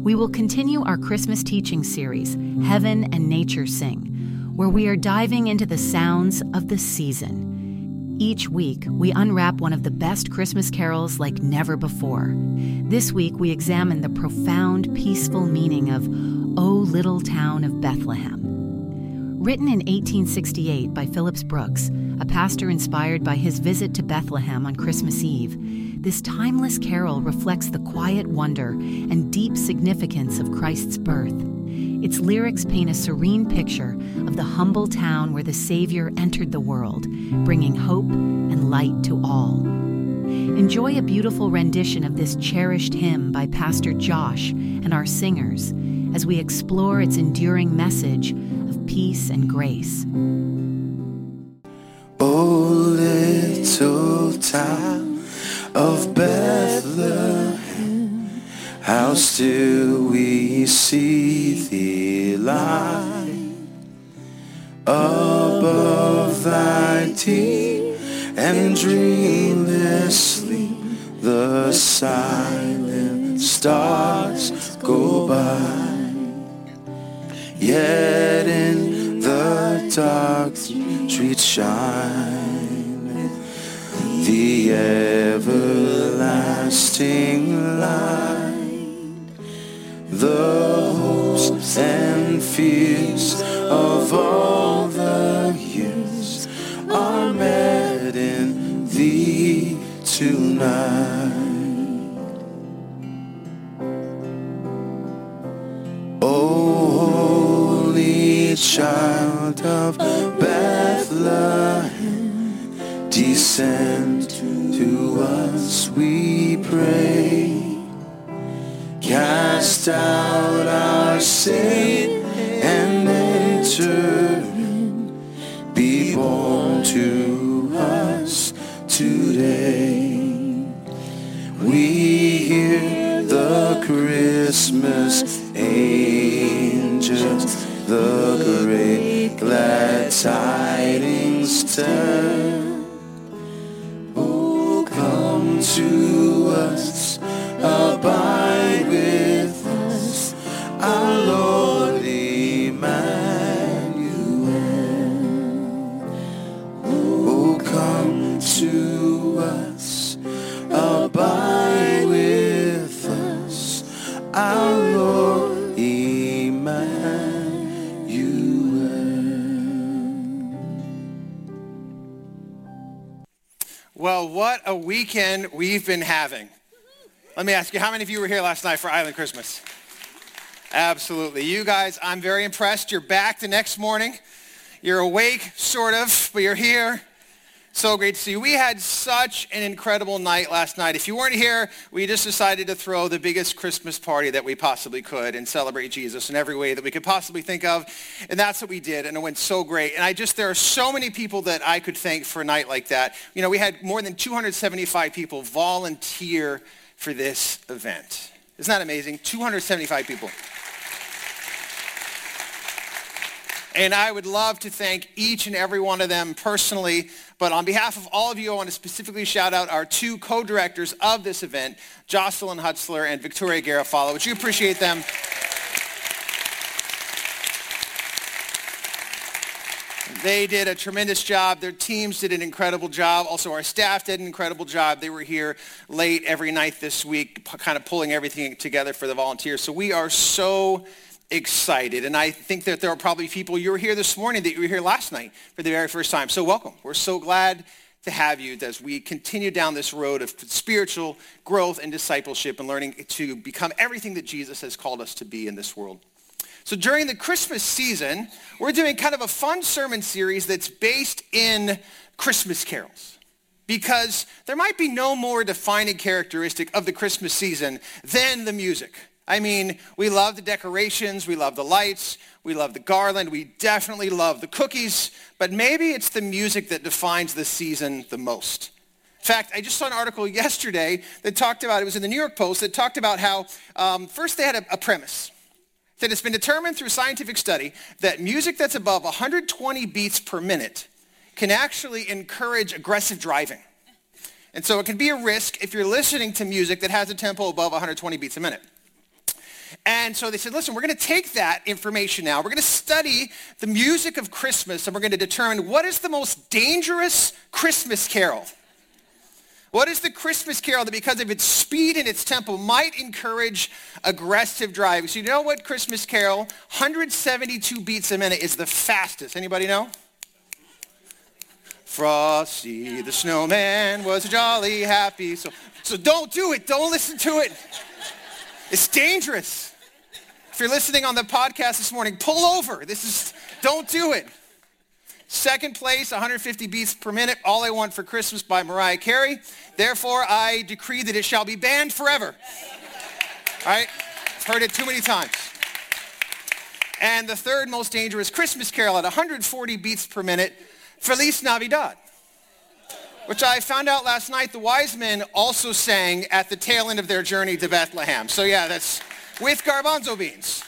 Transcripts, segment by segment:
we will continue our Christmas teaching series, Heaven and Nature Sing, where we are diving into the sounds of the season. Each week, we unwrap one of the best Christmas carols like never before. This week, we examine the profound, peaceful meaning of O Little Town of Bethlehem. Written in 1868 by Phillips Brooks, a pastor inspired by his visit to Bethlehem on Christmas Eve, this timeless carol reflects the quiet wonder and deep significance of Christ's birth. Its lyrics paint a serene picture of the humble town where the Savior entered the world, bringing hope and light to all. Enjoy a beautiful rendition of this cherished hymn by Pastor Josh and our singers as we explore its enduring message of peace and grace. Oh, little town of Bethlehem, how still we see thee lie above thy deep and dreamless sleep. The silent stars go by, yet in the dark streets shine the everlasting light. The hopes and fears of all the years are met in thee tonight. Oh, holy child of Bethlehem, descend to us, we pray. Cast out our sin and enter in. Be born to us today. We hear the Christmas angels, the great glad tidings tell. Oh, come to us, abide with us, our Lord Emmanuel. Oh, come to us, abide with us, our Lord Emmanuel. Well, what a weekend we've been having. Let me ask you, how many of you were here last night for Island Christmas? Absolutely. You guys, I'm very impressed. You're back the next morning. You're awake, sort of, but you're here. So great to see you. We had such an incredible night last night. If you weren't here, we just decided to throw the biggest Christmas party that we possibly could and celebrate Jesus in every way that we could possibly think of. And that's what we did, and it went so great. And there are so many people that I could thank for a night like that. You know, we had more than 275 people volunteer for this event. Isn't that amazing? 275 people. And I would love to thank each and every one of them personally, but on behalf of all of you, I want to specifically shout out our two co-directors of this event, Jocelyn Hutzler and Victoria Garofalo. Would you appreciate them? They did a tremendous job. Their teams did an incredible job. Also, our staff did an incredible job. They were here late every night this week, kind of pulling everything together for the volunteers. So we are so excited. And I think that there are probably people, you were here this morning, that you were here last night for the very first time. So welcome. We're so glad to have you as we continue down this road of spiritual growth and discipleship and learning to become everything that Jesus has called us to be in this world. So during the Christmas season, we're doing kind of a fun sermon series that's based in Christmas carols, because there might be no more defining characteristic of the Christmas season than the music. I mean, we love the decorations, we love the lights, we love the garland, we definitely love the cookies, but maybe it's the music that defines the season the most. In fact, I just saw an article yesterday that talked about, it was in the New York Post, that talked about how first they had a premise. That it's been determined through scientific study that music that's above 120 beats per minute can actually encourage aggressive driving. And so it can be a risk if you're listening to music that has a tempo above 120 beats a minute. And so they said, listen, we're going to take that information now. We're going to study the music of Christmas, and we're going to determine what is the most dangerous Christmas carol. What is the Christmas carol that, because of its speed and its tempo, might encourage aggressive driving? So you know what Christmas carol, 172 beats a minute, is the fastest. Anybody know? Frosty the snowman was jolly happy. So don't do it. Don't listen to it. It's dangerous. If you're listening on the podcast this morning, pull over. Don't do it. Second place, 150 beats per minute, All I Want for Christmas by Mariah Carey. Therefore, I decree that it shall be banned forever. All right? I've heard it too many times. And the third most dangerous Christmas carol at 140 beats per minute, Feliz Navidad, which I found out last night the wise men also sang at the tail end of their journey to Bethlehem. So yeah, that's with garbanzo beans.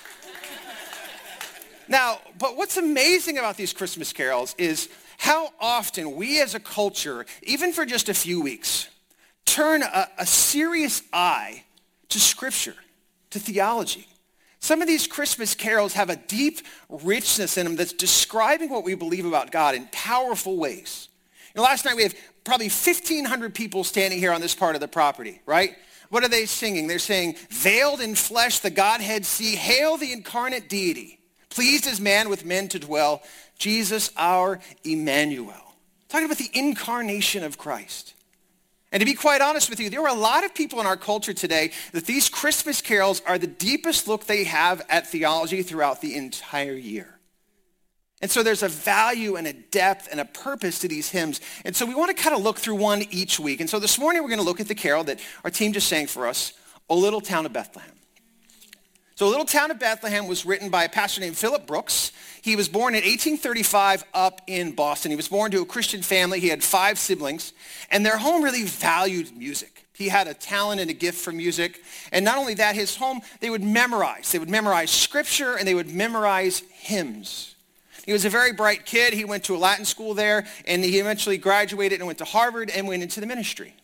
Now, but what's amazing about these Christmas carols is how often we as a culture, even for just a few weeks, turn a serious eye to Scripture, to theology. Some of these Christmas carols have a deep richness in them that's describing what we believe about God in powerful ways. You know, last night we have probably 1,500 people standing here on this part of the property, right? What are they singing? They're saying, veiled in flesh, the Godhead see, hail the incarnate deity. Pleased as man with men to dwell, Jesus our Emmanuel. Talking about the incarnation of Christ. And to be quite honest with you, there are a lot of people in our culture today that these Christmas carols are the deepest look they have at theology throughout the entire year. And so there's a value and a depth and a purpose to these hymns. And so we want to kind of look through one each week. And so this morning we're going to look at the carol that our team just sang for us, O Little Town of Bethlehem. So A Little Town of Bethlehem was written by a pastor named Philip Brooks. He was born in 1835 up in Boston. He was born to a Christian family. He had 5 siblings, and their home really valued music. He had a talent and a gift for music. And not only that, his home, they would memorize. They would memorize scripture, and they would memorize hymns. He was a very bright kid. He went to a Latin school there, and he eventually graduated and went to Harvard and went into the ministry.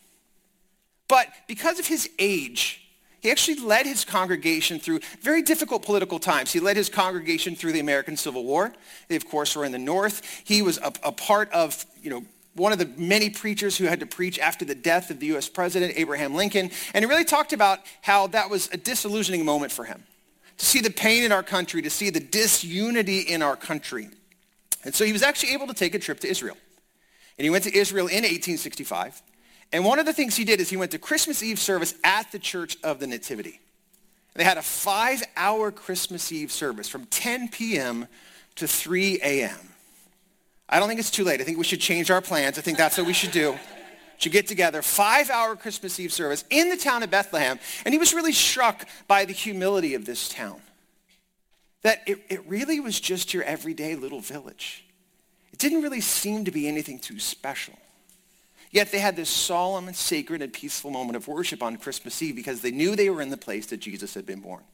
But because of his age, he actually led his congregation through very difficult political times. He led his congregation through the American Civil War. They, of course, were in the North. He was a part of, one of the many preachers who had to preach after the death of the U.S. President, Abraham Lincoln. And he really talked about how that was a disillusioning moment for him. To see the pain in our country, to see the disunity in our country. And so he was actually able to take a trip to Israel. And he went to Israel in 1865. And one of the things he did is he went to Christmas Eve service at the Church of the Nativity. They had a 5-hour Christmas Eve service from 10 p.m. to 3 a.m. I don't think it's too late. I think we should change our plans. I think that's what we should do. Should get together, 5-hour Christmas Eve service in the town of Bethlehem. And he was really struck by the humility of this town. That it really was just your everyday little village. It didn't really seem to be anything too special. Yet they had this solemn and sacred and peaceful moment of worship on Christmas Eve because they knew they were in the place that Jesus had been born.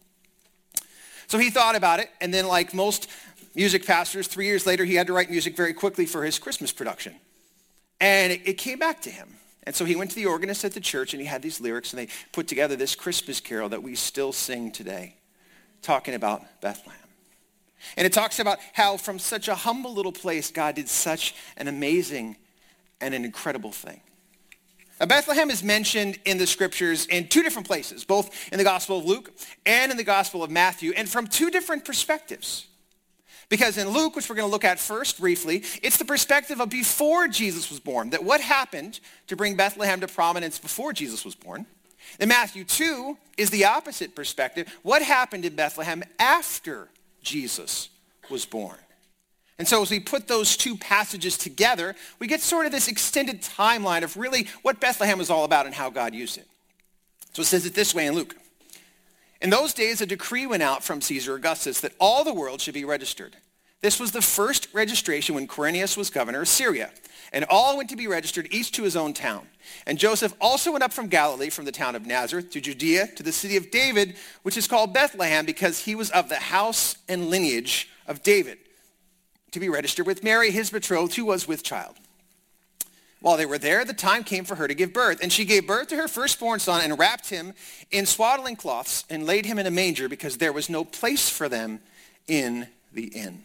So he thought about it, and then like most music pastors, 3 years later, he had to write music very quickly for his Christmas production. And it came back to him. And so he went to the organist at the church, and he had these lyrics, and they put together this Christmas carol that we still sing today, talking about Bethlehem. And it talks about how from such a humble little place, God did such an amazing and an incredible thing. Now, Bethlehem is mentioned in the scriptures in 2 different places, both in the Gospel of Luke and in the Gospel of Matthew, and from 2 different perspectives. Because in Luke, which we're going to look at first briefly, it's the perspective of before Jesus was born, that what happened to bring Bethlehem to prominence before Jesus was born. In Matthew 2 is the opposite perspective, what happened in Bethlehem after Jesus was born. And so as we put those 2 passages together, we get sort of this extended timeline of really what Bethlehem is all about and how God used it. So it says it this way in Luke. In those days, a decree went out from Caesar Augustus that all the world should be registered. This was the first registration when Quirinius was governor of Syria. And all went to be registered, each to his own town. And Joseph also went up from Galilee, from the town of Nazareth, to Judea, to the city of David, which is called Bethlehem, because he was of the house and lineage of David, to be registered with Mary, his betrothed, who was with child. While they were there, the time came for her to give birth. And she gave birth to her firstborn son and wrapped him in swaddling cloths and laid him in a manger because there was no place for them in the inn.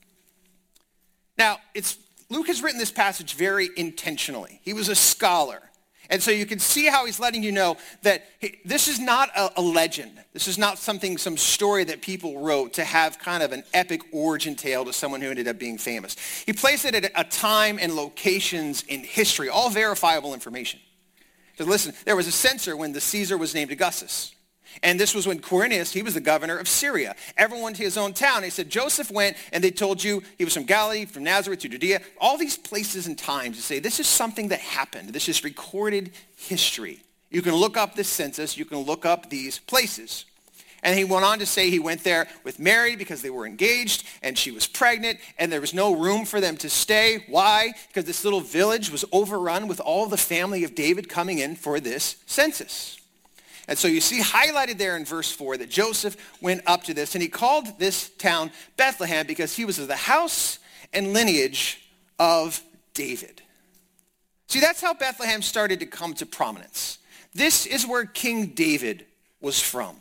Now, Luke has written this passage very intentionally. He was a scholar. And so you can see how he's letting you know that this is not a legend. This is not some story that people wrote to have kind of an epic origin tale to someone who ended up being famous. He placed it at a time and locations in history, all verifiable information. So listen, there was a censor when the Caesar was named Augustus. And this was when Quirinius, he was the governor of Syria. Everyone to his own town. He said, Joseph went, and they told you he was from Galilee, from Nazareth to Judea. All these places and times to say, this is something that happened. This is recorded history. You can look up this census. You can look up these places. And he went on to say he went there with Mary because they were engaged, and she was pregnant, and there was no room for them to stay. Why? Because this little village was overrun with all the family of David coming in for this census. And so you see highlighted there in verse 4 that Joseph went up to this, and he called this town Bethlehem because he was of the house and lineage of David. See, that's how Bethlehem started to come to prominence. This is where King David was from.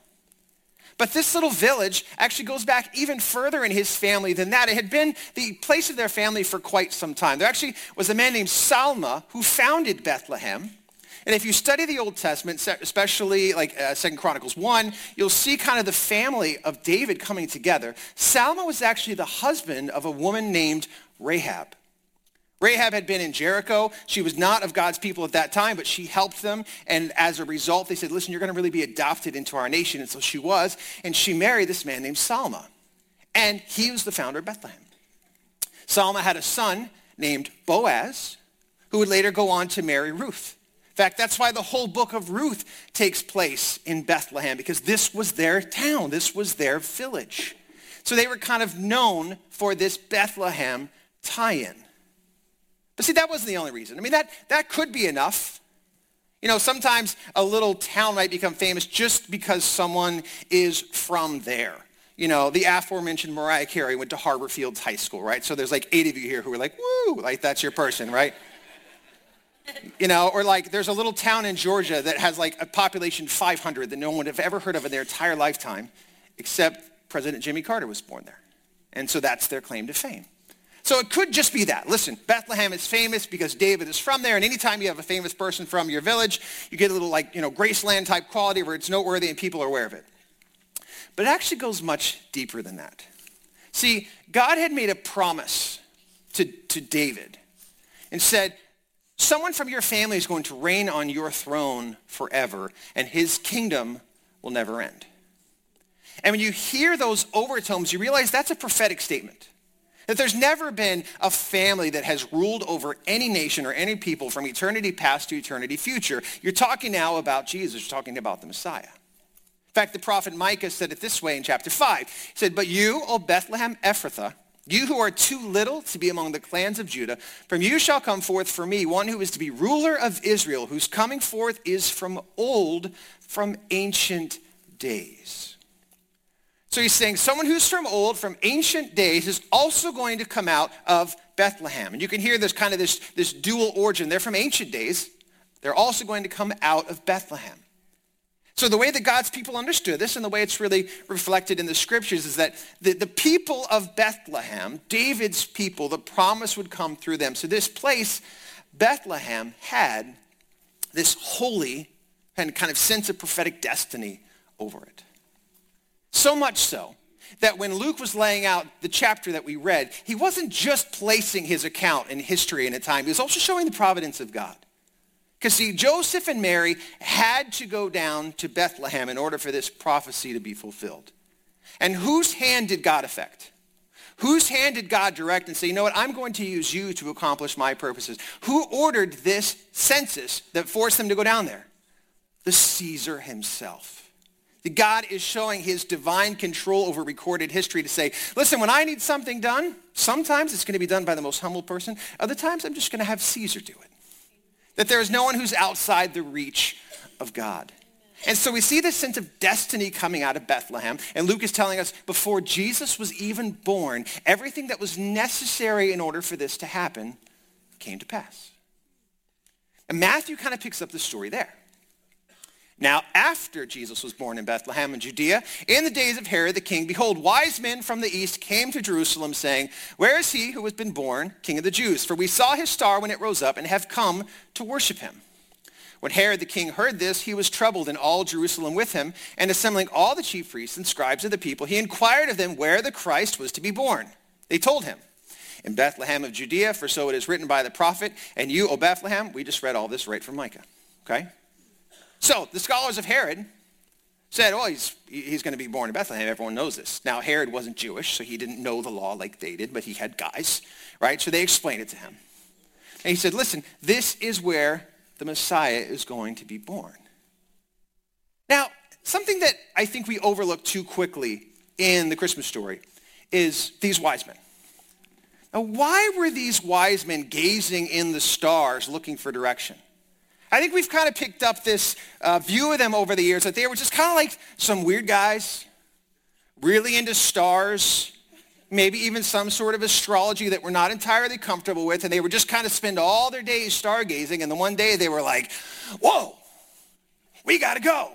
But this little village actually goes back even further in his family than that. It had been the place of their family for quite some time. There actually was a man named Salma who founded Bethlehem. And if you study the Old Testament, especially like 2 Chronicles 1, you'll see kind of the family of David coming together. Salma was actually the husband of a woman named Rahab. Rahab had been in Jericho. She was not of God's people at that time, but she helped them. And as a result, they said, listen, you're going to really be adopted into our nation. And so she was. And she married this man named Salma. And he was the founder of Bethlehem. Salma had a son named Boaz, who would later go on to marry Ruth. In fact, that's why the whole book of Ruth takes place in Bethlehem, because this was their town. This was their village. So they were kind of known for this Bethlehem tie-in. But see, that wasn't the only reason. I mean, that could be enough. You know, sometimes a little town might become famous just because someone is from there. You know, the aforementioned Mariah Carey went to Harbor Fields High School, right? So there's like 8 of you here who are like, woo, like that's your person, right? You know, or like there's a little town in Georgia that has like a population 500 that no one would have ever heard of in their entire lifetime, except President Jimmy Carter was born there. And so that's their claim to fame. So it could just be that. Listen, Bethlehem is famous because David is from there, and anytime you have a famous person from your village, you get a little like, you know, Graceland type quality where it's noteworthy and people are aware of it. But it actually goes much deeper than that. See, God had made a promise to David and said, someone from your family is going to reign on your throne forever, and his kingdom will never end. And when you hear those overtones, you realize that's a prophetic statement. That there's never been a family that has ruled over any nation or any people from eternity past to eternity future. You're talking now about Jesus. You're talking about the Messiah. In fact, the prophet Micah said it this way in chapter 5. He said, but you, O Bethlehem Ephrathah, you who are too little to be among the clans of Judah, from you shall come forth for me one who is to be ruler of Israel, whose coming forth is from old, from ancient days. So he's saying someone who's from old, from ancient days, is also going to come out of Bethlehem. And you can hear this kind of this dual origin. They're from ancient days. They're also going to come out of Bethlehem. So the way that God's people understood this and the way it's really reflected in the scriptures is that the people of Bethlehem, David's people, the promise would come through them. So this place, Bethlehem, had this holy and kind of sense of prophetic destiny over it. So much so that when Luke was laying out the chapter that we read, he wasn't just placing his account in history and in time. He was also showing the providence of God. Because see, Joseph and Mary had to go down to Bethlehem in order for this prophecy to be fulfilled. And whose hand did God affect? Whose hand did God direct and say, you know what, I'm going to use you to accomplish my purposes? Who ordered this census that forced them to go down there? The Caesar himself. God is showing his divine control over recorded history to say, listen, when I need something done, sometimes it's going to be done by the most humble person. Other times I'm just going to have Caesar do it. That there is no one who's outside the reach of God. And so we see this sense of destiny coming out of Bethlehem. And Luke is telling us before Jesus was even born, everything that was necessary in order for this to happen came to pass. And Matthew kind of picks up the story there. Now, after Jesus was born in Bethlehem in Judea, in the days of Herod the king, behold, wise men from the east came to Jerusalem, saying, where is he who has been born King of the Jews? For we saw his star when it rose up and have come to worship him. When Herod the king heard this, he was troubled, and all Jerusalem with him, and assembling all the chief priests and scribes of the people, he inquired of them where the Christ was to be born. They told him, in Bethlehem of Judea, for so it is written by the prophet, and you, O Bethlehem, we just read all this right from Micah, okay? So the scholars of Herod said, oh, he's going to be born in Bethlehem. Everyone knows this. Now, Herod wasn't Jewish, so he didn't know the law like they did, but he had guys, right? So they explained it to him. And he said, listen, this is where the Messiah is going to be born. Now, something that I think we overlook too quickly in the Christmas story is these wise men. Now, why were these wise men gazing in the stars looking for direction? I think we've kind of picked up this view of them over the years that they were just kind of like some weird guys, really into stars, maybe even some sort of astrology that we're not entirely comfortable with, and they would just kind of spend all their days stargazing, and then one day they were like, whoa, we got to go.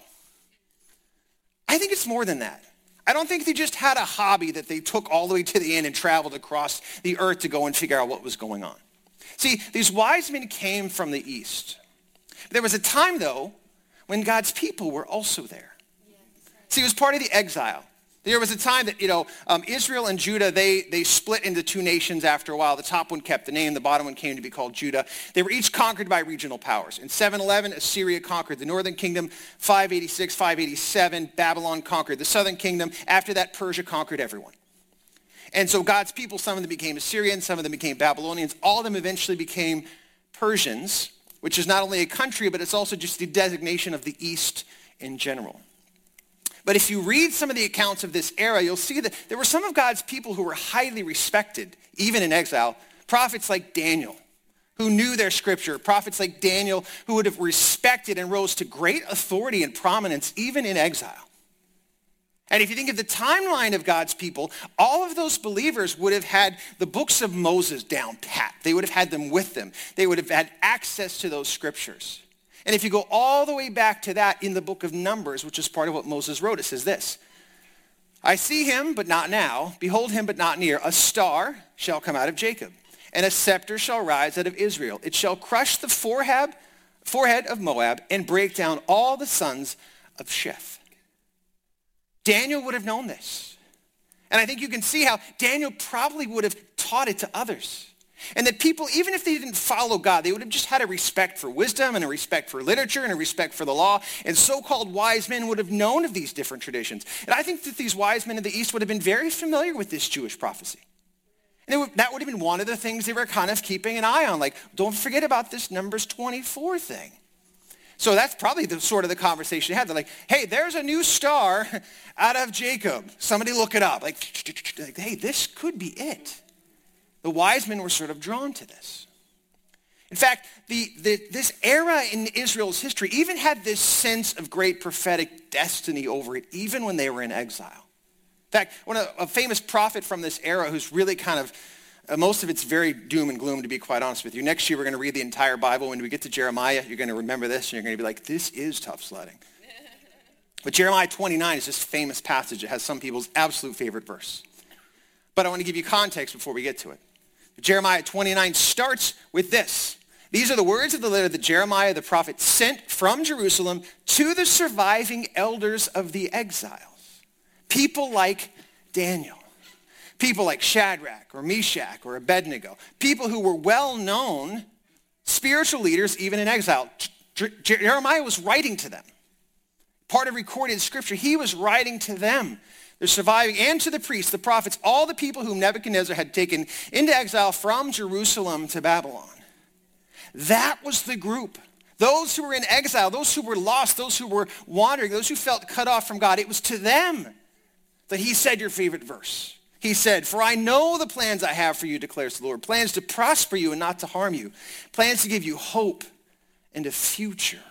I think it's more than that. I don't think they just had a hobby that they took all the way to the end and traveled across the earth to go and figure out what was going on. See, these wise men came from the east. There was a time, though, when God's people were also there. See, it was part of the exile. There was a time that, Israel and Judah, they split into two nations after a while. The top one kept the name. The bottom one came to be called Judah. They were each conquered by regional powers. In 711, Assyria conquered the northern kingdom. 586, 587, Babylon conquered the southern kingdom. After that, Persia conquered everyone. And so God's people, some of them became Assyrians, some of them became Babylonians. All of them eventually became Persians, which is not only a country, but it's also just the designation of the East in general. But if you read some of the accounts of this era, you'll see that there were some of God's people who were highly respected, even in exile. Prophets like Daniel, who knew their scripture. Prophets like Daniel, who would have respected and rose to great authority and prominence, even in exile. And if you think of the timeline of God's people, all of those believers would have had the books of Moses down pat. They would have had them with them. They would have had access to those scriptures. And if you go all the way back to that in the book of Numbers, which is part of what Moses wrote, it says this: I see him, but not now. Behold him, but not near. A star shall come out of Jacob, and a scepter shall rise out of Israel. It shall crush the forehead of Moab and break down all the sons of Sheth. Daniel would have known this. And I think you can see how Daniel probably would have taught it to others. And that people, even if they didn't follow God, they would have just had a respect for wisdom and a respect for literature and a respect for the law. And so-called wise men would have known of these different traditions. And I think that these wise men in the East would have been very familiar with this Jewish prophecy. And that would have been one of the things they were kind of keeping an eye on. Like, don't forget about this Numbers 24 thing. So that's probably the sort of the conversation they had. They're like, hey, there's a new star out of Jacob. Somebody look it up. Like, hey, this could be it. The wise men were sort of drawn to this. In fact, this era in Israel's history even had this sense of great prophetic destiny over it, even when they were in exile. In fact, a famous prophet from this era who's really kind of, most of it's very doom and gloom, to be quite honest with you. Next year, we're going to read the entire Bible. When we get to Jeremiah, you're going to remember this, and you're going to be like, this is tough sledding. But Jeremiah 29 is this famous passage. It has some people's absolute favorite verse. But I want to give you context before we get to it. Jeremiah 29 starts with this. These are the words of the letter that Jeremiah the prophet sent from Jerusalem to the surviving elders of the exiles. People like Daniel. People like Shadrach or Meshach or Abednego. People who were well-known spiritual leaders even in exile. Jeremiah was writing to them. Part of recorded scripture, he was writing to them. They're surviving, and to the priests, the prophets, all the people whom Nebuchadnezzar had taken into exile from Jerusalem to Babylon. That was the group. Those who were in exile, those who were lost, those who were wandering, those who felt cut off from God. It was to them that he said your favorite verse. He said, for I know the plans I have for you, declares the Lord. Plans to prosper you and not to harm you. Plans to give you hope and a future.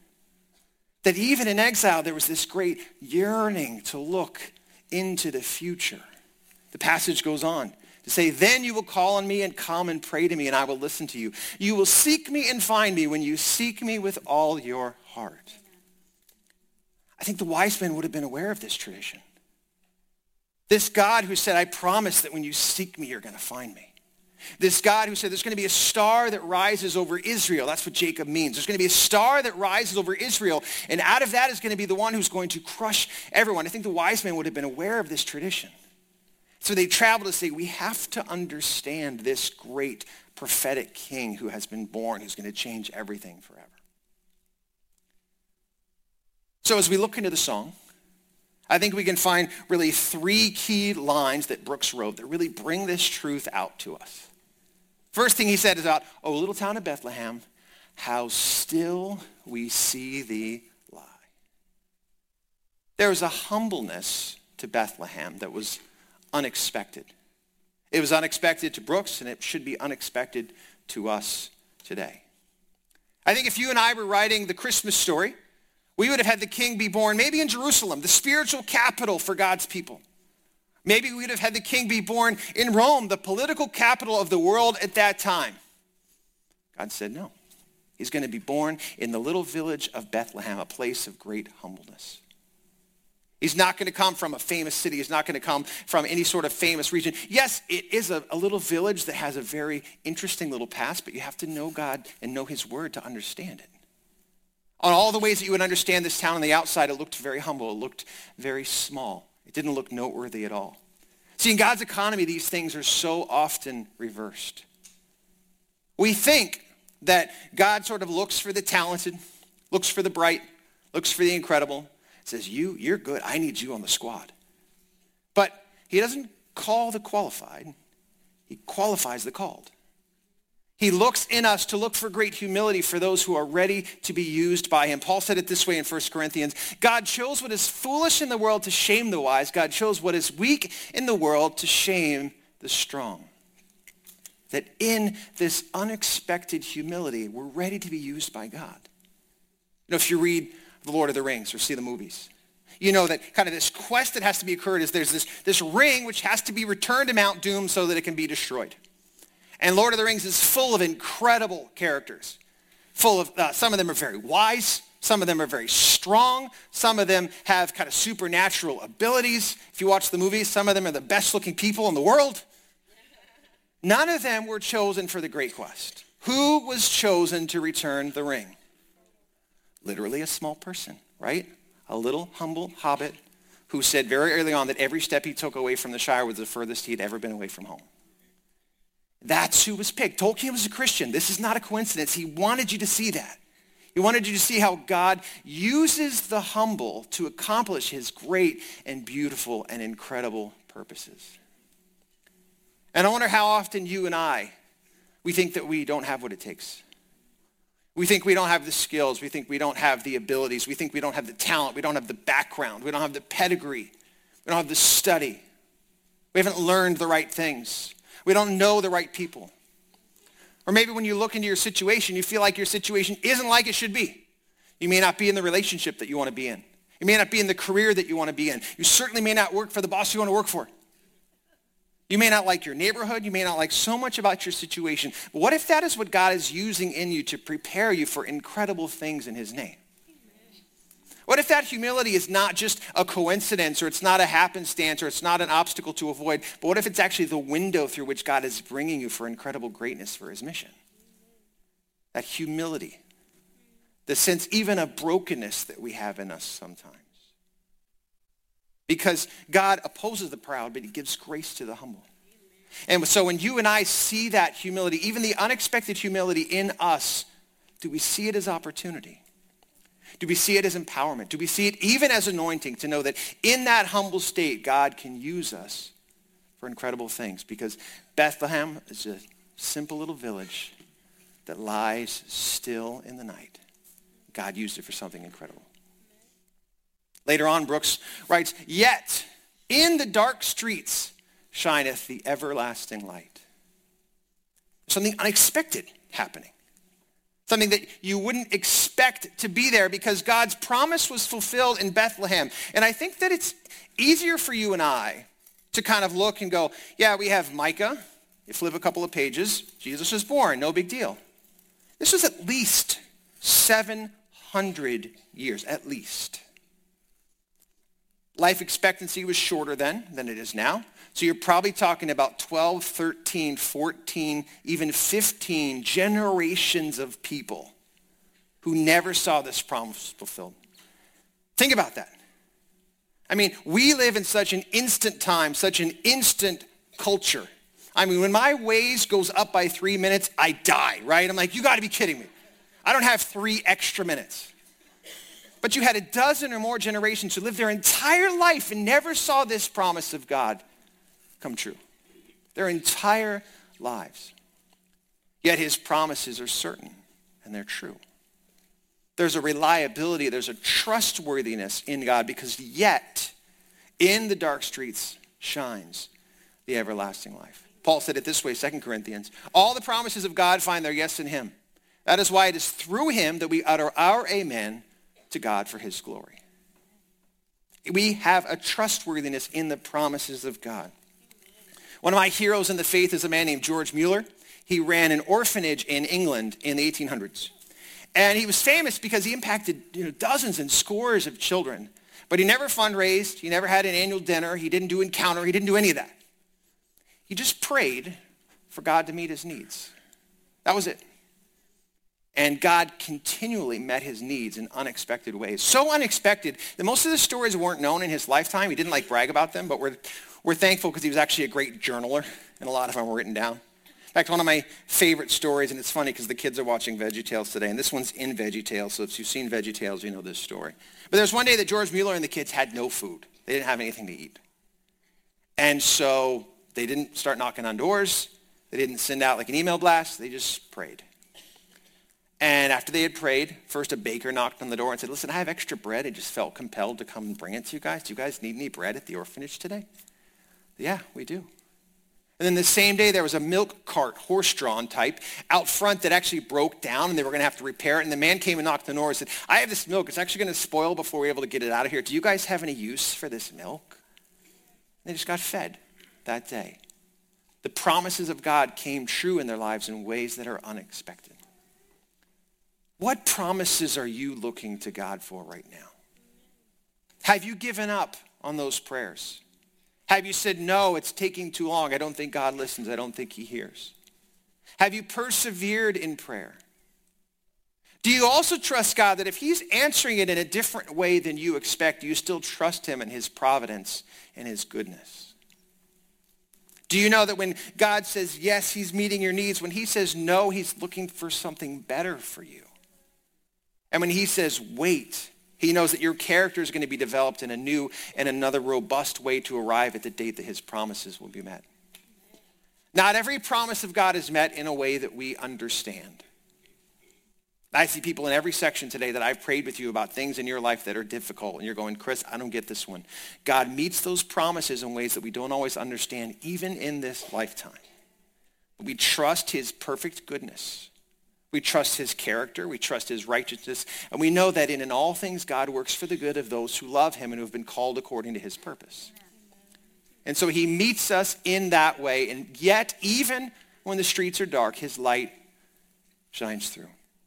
That even in exile, there was this great yearning to look into the future. The passage goes on. to say, then you will call on me and come and pray to me, and I will listen to you. You will seek me and find me when you seek me with all your heart. I think the wise men would have been aware of this tradition. This God who said, I promise that when you seek me, you're going to find me. This God who said there's going to be a star that rises over Israel. That's what Jacob means. There's going to be a star that rises over Israel, and out of that is going to be the one who's going to crush everyone. I think the wise men would have been aware of this tradition. So they traveled to say, we have to understand this great prophetic king who has been born, who's going to change everything forever. So as we look into the song, I think we can find really 3 key lines that Brooks wrote that really bring this truth out to us. First thing he said is about, oh, little town of Bethlehem, how still we see thee lie. There was a humbleness to Bethlehem that was unexpected. It was unexpected to Brooks, and it should be unexpected to us today. I think if you and I were writing the Christmas story, we would have had the king be born maybe in Jerusalem, the spiritual capital for God's people. Maybe we would have had the king be born in Rome, the political capital of the world at that time. God said no. He's going to be born in the little village of Bethlehem, a place of great humbleness. He's not going to come from a famous city. He's not going to come from any sort of famous region. Yes, it is a little village that has a very interesting little past, but you have to know God and know his word to understand it. On all the ways that you would understand this town on the outside, it looked very humble. It looked very small. It didn't look noteworthy at all. See, in God's economy, these things are so often reversed. We think that God sort of looks for the talented, looks for the bright, looks for the incredible, says, you're good. I need you on the squad. But he doesn't call the qualified. He qualifies the called. He looks in us to look for great humility for those who are ready to be used by him. Paul said it this way in 1 Corinthians. God chose what is foolish in the world to shame the wise. God chose what is weak in the world to shame the strong. That in this unexpected humility, we're ready to be used by God. You know, if you read The Lord of the Rings or see the movies, you know that kind of this quest that has to be occurred is there's this ring which has to be returned to Mount Doom so that it can be destroyed. And Lord of the Rings is full of incredible characters. Full of, some of them are very wise. Some of them are very strong. Some of them have kind of supernatural abilities. If you watch the movies, some of them are the best looking people in the world. None of them were chosen for the great quest. Who was chosen to return the ring? Literally a small person, right? A little humble hobbit who said very early on that every step he took away from the Shire was the furthest he'd ever been away from home. That's who was picked. Tolkien was a Christian. This is not a coincidence. He wanted you to see that. He wanted you to see how God uses the humble to accomplish his great and beautiful and incredible purposes. And I wonder how often you and I, we think that we don't have what it takes. We think we don't have the skills. We think we don't have the abilities. We think we don't have the talent. We don't have the background. We don't have the pedigree. We don't have the study. We haven't learned the right things. We don't know the right people. Or maybe when you look into your situation, you feel like your situation isn't like it should be. You may not be in the relationship that you want to be in. You may not be in the career that you want to be in. You certainly may not work for the boss you want to work for. You may not like your neighborhood. You may not like so much about your situation. But what if that is what God is using in you to prepare you for incredible things in his name? What if that humility is not just a coincidence, or it's not a happenstance, or it's not an obstacle to avoid, but what if it's actually the window through which God is bringing you for incredible greatness for his mission? That humility, the sense even of brokenness that we have in us sometimes. Because God opposes the proud, but he gives grace to the humble. And so when you and I see that humility, even the unexpected humility in us, do we see it as opportunity? Do we see it as empowerment? Do we see it even as anointing to know that in that humble state, God can use us for incredible things? Because Bethlehem is a simple little village that lies still in the night. God used it for something incredible. Later on, Brooks writes, yet in the dark streets shineth the everlasting light. Something unexpected happening. Something that you wouldn't expect to be there because God's promise was fulfilled in Bethlehem. And I think that it's easier for you and I to kind of look and go, yeah, we have Micah. You flip a couple of pages, Jesus was born, no big deal. This was at least 700 years, at least. Life expectancy was shorter then than it is now. So you're probably talking about 12, 13, 14, even 15 generations of people who never saw this promise fulfilled. Think about that. I mean, we live in such an instant time, such an instant culture. I mean, when my Waze goes up by 3 minutes, I die, right? I'm like, you got to be kidding me. I don't have 3 extra minutes. But you had a dozen or more generations who lived their entire life and never saw this promise of God come true. Their entire lives. Yet his promises are certain and they're true. There's a reliability, there's a trustworthiness in God because yet in the dark streets shines the everlasting life. Paul said it this way, 2 Corinthians, all the promises of God find their yes in him. That is why it is through him that we utter our amen to God for his glory. We have a trustworthiness in the promises of God. One of my heroes in the faith is a man named George Mueller. He ran an orphanage in England in the 1800s. And he was famous because he impacted dozens and scores of children. But he never fundraised. He never had an annual dinner. He didn't do Encounter. He didn't do any of that. He just prayed for God to meet his needs. That was it. And God continually met his needs in unexpected ways. So unexpected that most of the stories weren't known in his lifetime. He didn't brag about them, but we're thankful because he was actually a great journaler, and a lot of them were written down. In fact, one of my favorite stories, and it's funny because the kids are watching VeggieTales today, and this one's in VeggieTales, so if you've seen VeggieTales, you know this story. But there's one day that George Mueller and the kids had no food. They didn't have anything to eat. And so they didn't start knocking on doors. They didn't send out an email blast. They just prayed. And after they had prayed, first a baker knocked on the door and said, listen, I have extra bread. I just felt compelled to come and bring it to you guys. Do you guys need any bread at the orphanage today? Yeah, we do. And then the same day, there was a milk cart, horse-drawn type, out front that actually broke down, and they were going to have to repair it. And the man came and knocked on the door and said, I have this milk. It's actually going to spoil before we're able to get it out of here. Do you guys have any use for this milk? And they just got fed that day. The promises of God came true in their lives in ways that are unexpected. What promises are you looking to God for right now? Have you given up on those prayers? Have you said, no, it's taking too long. I don't think God listens. I don't think he hears. Have you persevered in prayer? Do you also trust God that if he's answering it in a different way than you expect, you still trust him in his providence and his goodness? Do you know that when God says yes, he's meeting your needs, when he says no, he's looking for something better for you? And when he says wait, he knows that your character is going to be developed in a new and another robust way to arrive at the date that his promises will be met. Not every promise of God is met in a way that we understand. I see people in every section today that I've prayed with you about things in your life that are difficult, and you're going, Chris, I don't get this one. God meets those promises in ways that we don't always understand, even in this lifetime. We trust his perfect goodness. We trust his character, we trust his righteousness, and we know that in all things God works for the good of those who love him and who have been called according to his purpose. And so he meets us in that way, and yet even when the streets are dark, his light shines through.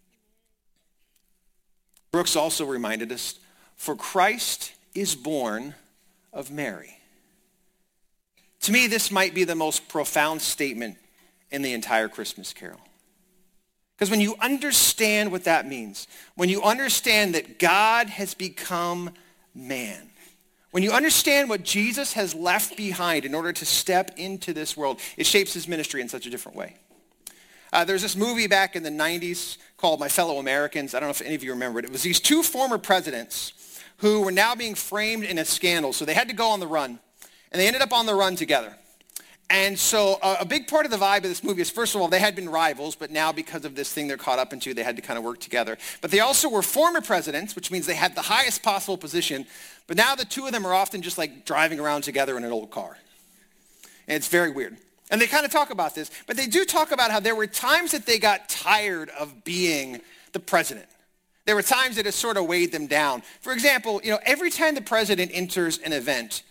Brooks also reminded us, for Christ is born of Mary. To me, this might be the most profound statement in the entire Christmas carol. Because when you understand what that means, when you understand that God has become man, when you understand what Jesus has left behind in order to step into this world, it shapes his ministry in such a different way. There's this movie back in the 90s called My Fellow Americans. I don't know if any of you remember it. It was these two former presidents who were now being framed in a scandal. So they had to go on the run, and they ended up on the run together. And so a big part of the vibe of this movie is, first of all, they had been rivals, but now because of this thing they're caught up into, they had to kind of work together. But they also were former presidents, which means they had the highest possible position. But now the two of them are often just driving around together in an old car. And it's very weird. And they kind of talk about this, but they do talk about how there were times that they got tired of being the president. There were times that it sort of weighed them down. For example, every time the president enters an event,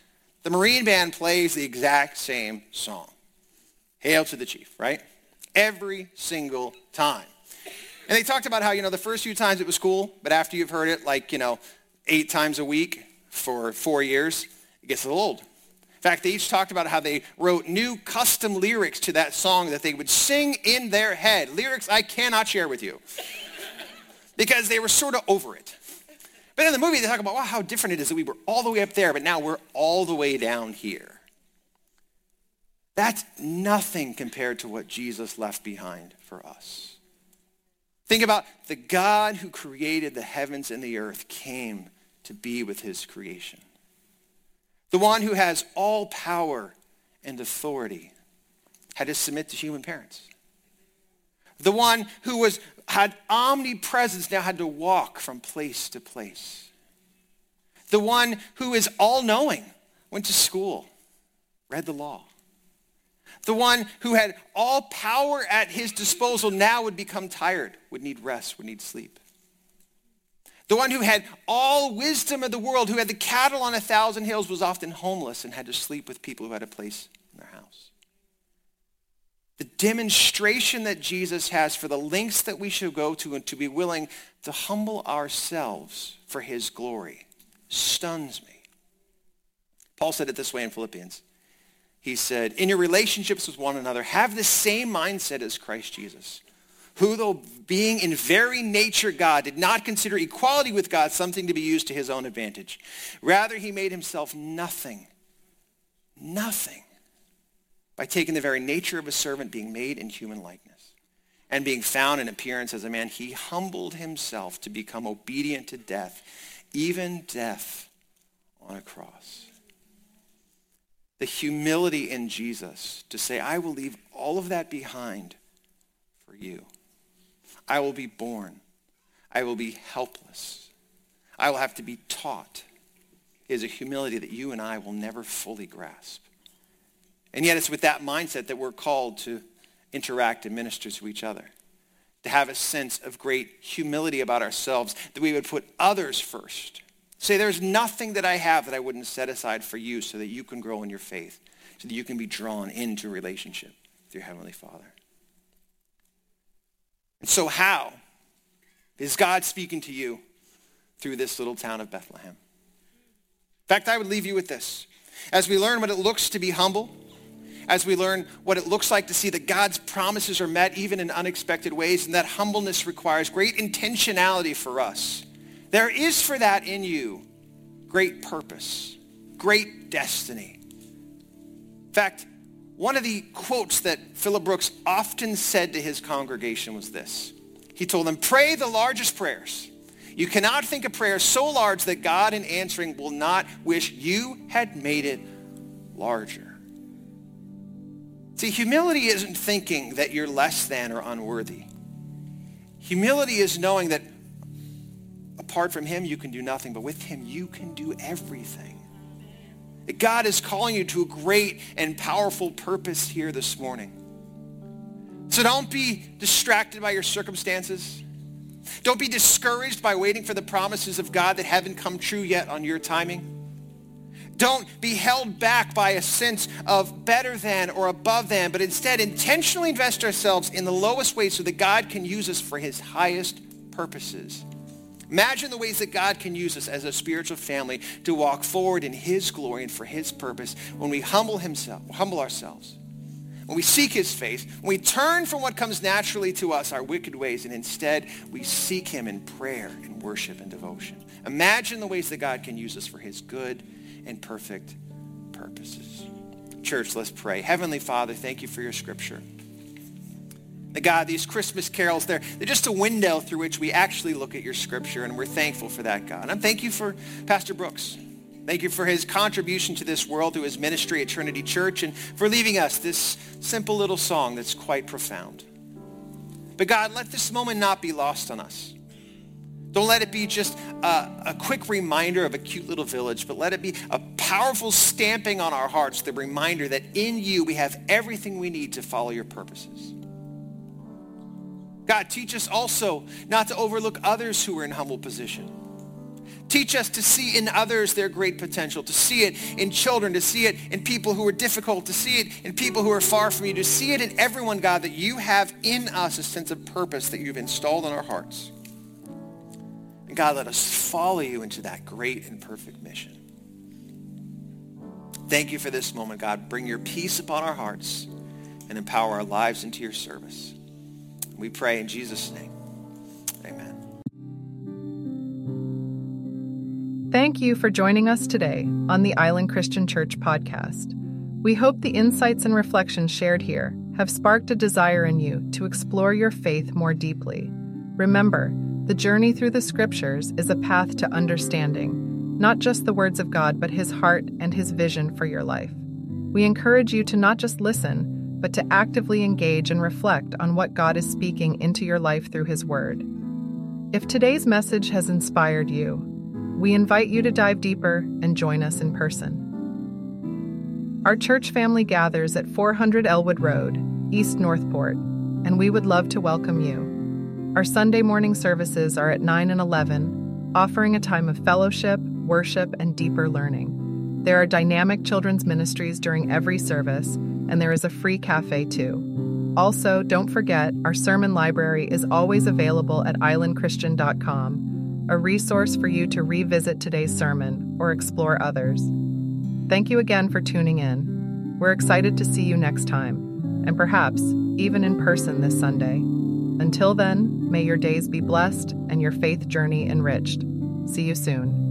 the Marine Band plays the exact same song. Hail to the Chief, right? Every single time. And they talked about how, the first few times it was cool, but after you've heard it 8 times a week for 4 years, it gets a little old. In fact, they each talked about how they wrote new custom lyrics to that song that they would sing in their head. Lyrics I cannot share with you because they were sort of over it. But in the movie, they talk about, wow, how different it is that we were all the way up there, but now we're all the way down here. That's nothing compared to what Jesus left behind for us. Think about the God who created the heavens and the earth came to be with his creation. The one who has all power and authority had to submit to human parents. The one who had omnipresence now had to walk from place to place. The one who is all-knowing went to school, read the law. The one who had all power at his disposal now would become tired, would need rest, would need sleep. The one who had all wisdom of the world, who had the cattle on 1,000 hills, was often homeless and had to sleep with people who had a place in their house. The demonstration that Jesus has for the lengths that we should go to and to be willing to humble ourselves for his glory stuns me. Paul said it this way in Philippians. He said, in your relationships with one another, have the same mindset as Christ Jesus, who, though being in very nature God, did not consider equality with God something to be used to his own advantage. Rather, he made himself nothing by taking the very nature of a servant, being made in human likeness. And being found in appearance as a man, he humbled himself to become obedient to death, even death on a cross. The humility in Jesus to say, I will leave all of that behind for you. I will be born. I will be helpless. I will have to be taught is a humility that you and I will never fully grasp. And yet it's with that mindset that we're called to interact and minister to each other, to have a sense of great humility about ourselves, that we would put others first. Say, there's nothing that I have that I wouldn't set aside for you so that you can grow in your faith, so that you can be drawn into a relationship with your Heavenly Father. And so how is God speaking to you through this little town of Bethlehem? In fact, I would leave you with this. As we learn what it looks to be humble, as we learn what it looks like to see that God's promises are met even in unexpected ways, and that humbleness requires great intentionality for us, there is for that in you great purpose, great destiny. In fact, one of the quotes that Philip Brooks often said to his congregation was this. He told them, pray the largest prayers. You cannot think a prayer so large that God in answering will not wish you had made it larger. See, humility isn't thinking that you're less than or unworthy. Humility is knowing that apart from him, you can do nothing, but with him, you can do everything. That God is calling you to a great and powerful purpose here this morning. So don't be distracted by your circumstances. Don't be discouraged by waiting for the promises of God that haven't come true yet on your timing. Don't be held back by a sense of better than or above than, but instead intentionally invest ourselves in the lowest way so that God can use us for his highest purposes. Imagine the ways that God can use us as a spiritual family to walk forward in his glory and for his purpose when we humble ourselves, when we seek his face, when we turn from what comes naturally to us, our wicked ways, and instead we seek him in prayer and worship and devotion. Imagine the ways that God can use us for his good and perfect purposes. Church, let's pray. Heavenly Father, thank you for your scripture. God, these Christmas carols, they're just a window through which we actually look at your scripture, and we're thankful for that, God. And thank you for Pastor Brooks. Thank you for his contribution to this world through his ministry at Trinity Church and for leaving us this simple little song that's quite profound. But God, let this moment not be lost on us. Don't let it be just a quick reminder of a cute little village, but let it be a powerful stamping on our hearts, the reminder that in you we have everything we need to follow your purposes. God, teach us also not to overlook others who are in humble position. Teach us to see in others their great potential, to see it in children, to see it in people who are difficult, to see it in people who are far from you, to see it in everyone, God, that you have in us a sense of purpose that you've installed in our hearts. And God, let us follow you into that great and perfect mission. Thank you for this moment, God. Bring your peace upon our hearts and empower our lives into your service. We pray in Jesus' name. Amen. Thank you for joining us today on the Island Christian Church podcast. We hope the insights and reflections shared here have sparked a desire in you to explore your faith more deeply. Remember, the journey through the scriptures is a path to understanding, not just the words of God, but his heart and his vision for your life. We encourage you to not just listen, but to actively engage and reflect on what God is speaking into your life through his word. If today's message has inspired you, we invite you to dive deeper and join us in person. Our church family gathers at 400 Elwood Road, East Northport, and we would love to welcome you. Our Sunday morning services are at 9 and 11, offering a time of fellowship, worship, and deeper learning. There are dynamic children's ministries during every service, and there is a free cafe too. Also, don't forget, our sermon library is always available at islandchristian.com, a resource for you to revisit today's sermon or explore others. Thank you again for tuning in. We're excited to see you next time, and perhaps even in person this Sunday. Until then, may your days be blessed and your faith journey enriched. See you soon.